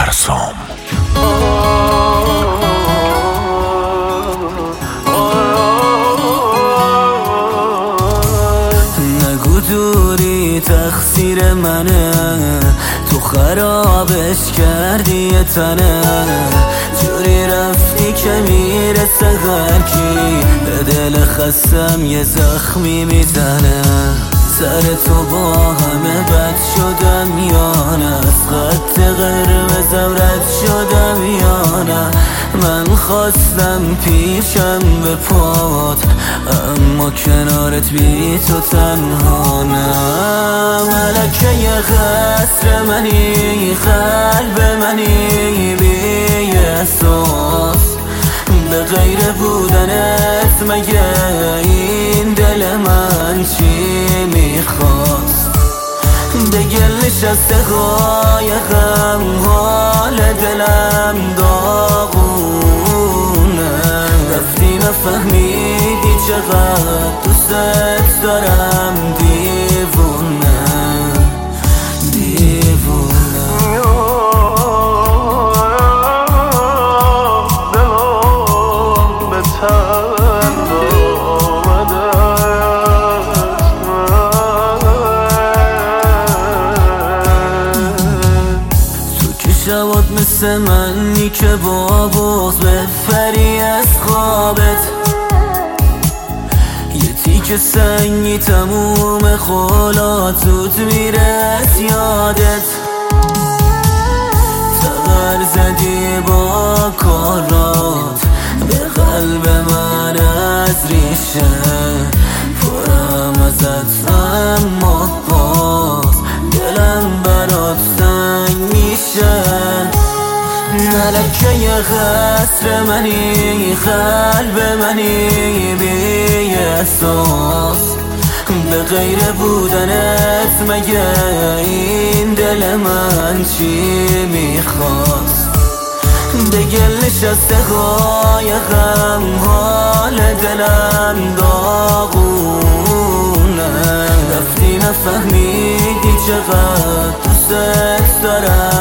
ترسام. نگو دوری تقصیر منه، تو خرابش کردی تنه، جوری رفتی که میرسه هرکی به دل خستم یه زخمی میزنه. سر تو با همه بد شدم یا نه، از خط قرمزم رد شدم یا نه. من خواستم پیشم به پات، اما کنارت بی تو تنها نه. ملکه قصر منی، قلب منی بی احساس، به غیر بودنت مگه این دل من چی میخواست؟ دگل نشسته قایقم، حال دلم داغونه، رفتی نفهمیدی چقدر دوست دارم. دیوونه دیوونه دلم به تن آمده شبات مثل منی که با بغض بپری از خوابت، یه تیک سنگی تموم خولات زود میره از یادت. تغر زدی با کارات به قلب من از ریشه، پرم ازت اما باز دلم برات تنگ میشه. ملکه قصر منی، قلب منی بی احساس، به غیر بودنت مگه این دل من چی میخواست؟ دگل نشسته قایقم، حال دلم داغونه، رفتی نفهمیدی چقدر دوست دارم.